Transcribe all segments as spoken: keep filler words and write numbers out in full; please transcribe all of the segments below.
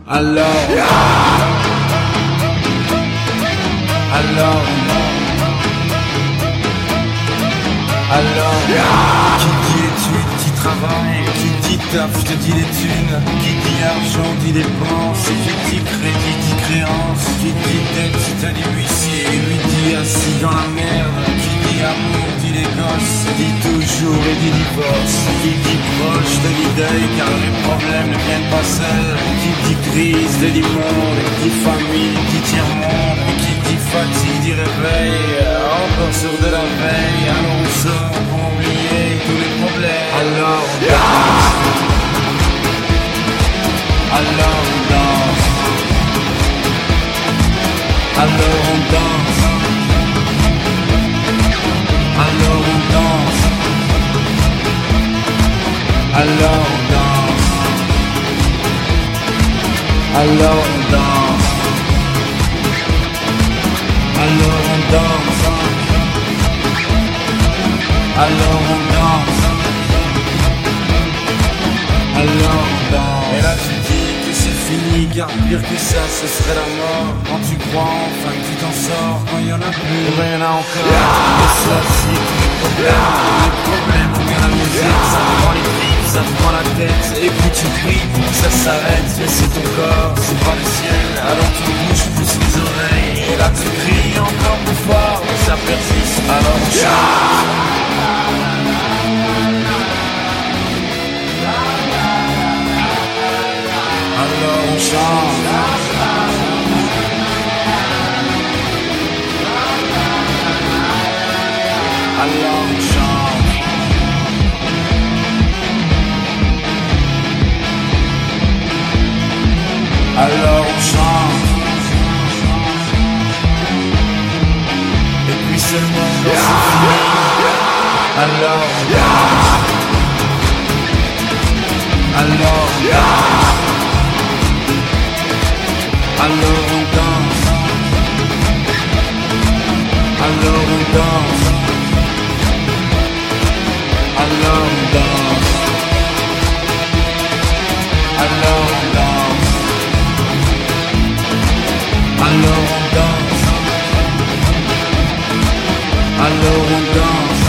Alors, alors, alors, qui dit études, dit travail, qui dit taf, je te dis les thunes, qui dit argent, dit dépenses, et qui dit crédit, dit créance, qui dit dette, te dit huissier, lui dit assis dans la merde, qui dit amour, dit les gosses, dit toujours et dit divorce, qui dit proche, te dit deuil, car les problèmes ne viennent pas seuls, qui dit crise, te dit monde, qui dit famille, dit tiers-monde, qui dit fatigue, dit réveil, encore sur de la veille, alors on sort pour oublier tous les problèmes. Alors on danse, alors on danse, alors on danse, alors on danse, alors on danse, alors on danse, alors on danse, alors on danse, alors on danse. Et là tu dis que c'est fini, car pire que ça ce serait la mort. Quand tu crois enfin que tu t'en sors, quand y'en a plus, et ben y'en a encore. Et ça c'est tous les problèmes, les problèmes, on vient la musique, ça te prend les tripes, ça te prend la tête. Et puis tu pries pour que ça s'arrête, mais c'est ton corps, c'est pas le ciel. Alors tu bouges, pousse les oreilles, et là tu cries encore plus fort, mais ça persiste, alors on chante. Alors on chante. Alors on chante. Alors on chante. Et puis seulement quand c'est fini, alors on danse. Alors on danse. Alors on danse, alors on danse, alors on danse, alors on danse, alors on danse, alors on danse,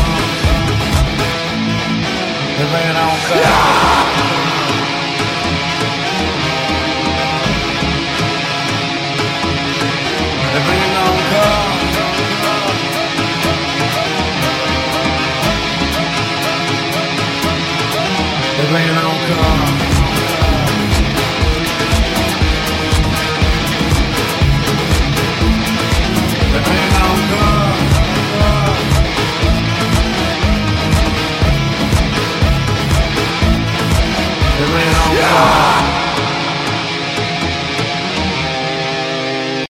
et ben y'en a encore. Et ben y'en a encore. Et ben y'en a encore. Et ben y'en a encore. Et ben y'en a encore.